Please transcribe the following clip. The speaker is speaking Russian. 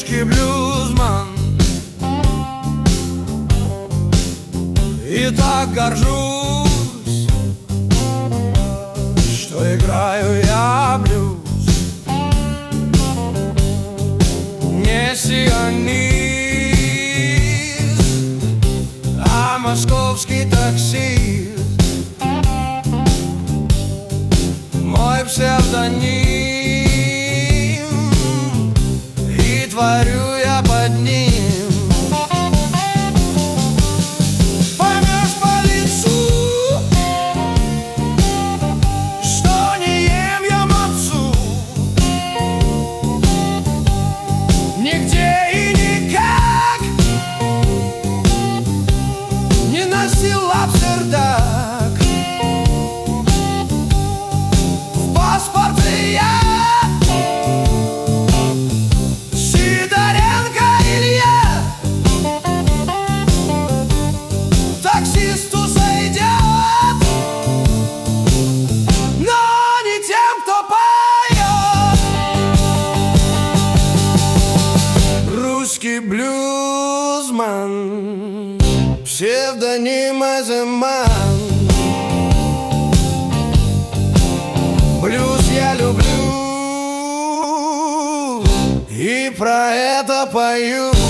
русский блюзман. И так горжусь, что играю я блюз. Не сионист, а московский таксист. Мой псевдоним, и творю я под ним. Поймешь по лицу, что не ем я мацу. Нигде и никак не носил лапсердак. В паспорте я Сидоренко Илья. Таксисту зайдет, но не тем, кто поет. Русский блюзман, псевдоним Азиман. Блюз я люблю и про это пою.